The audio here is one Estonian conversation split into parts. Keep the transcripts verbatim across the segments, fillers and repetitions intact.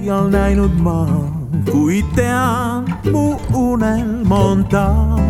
iial näinud ma, kuid tean mu unelm ta.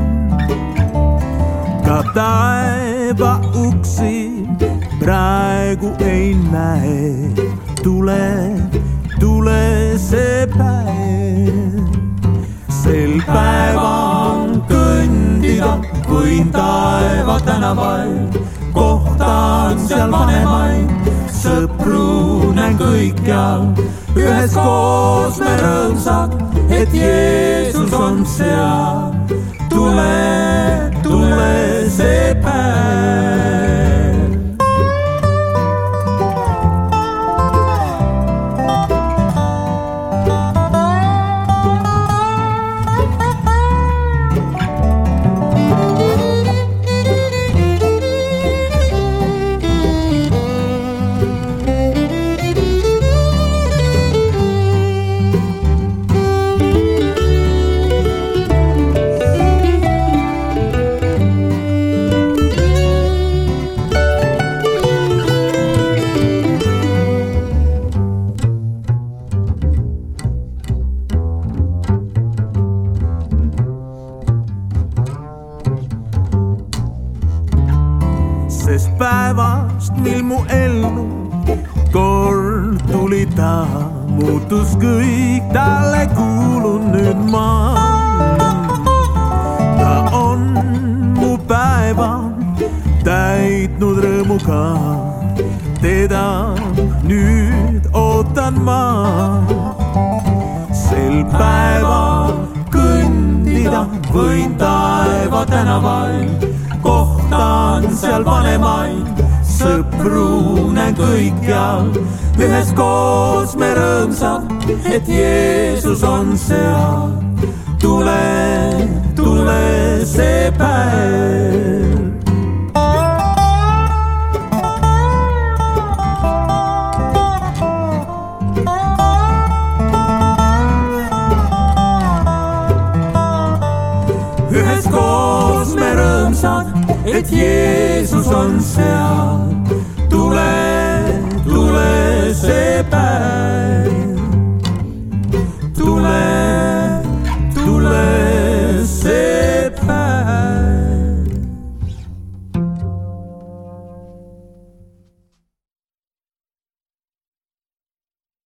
Ka taeva uksi praegu ei näe, tule, tule see päev. Sel päeval kõndida võin taeva tänaval, kohtan seal vanemaid, sõpru näen kõikjal. Üheskoos me rõõmsad, et Jeesus on seal. Tule, tule see päev. Sest päevast, mil mu ellu kord tuli ta, muutus kõik, talle kuulun nüüd ma. Ta on mu päeva täitnud rõõmuga, teda nüüd ootan ma. Sel päeval kõndida võin taeva tänaval, kohtan seal vanemaid, sõpru näen kõikjal. Üheskoos me rõõmsad, et Jeesus on seal. Tule, tule see päev. Üheskoos me rõõmsad, et Jeesus on seal.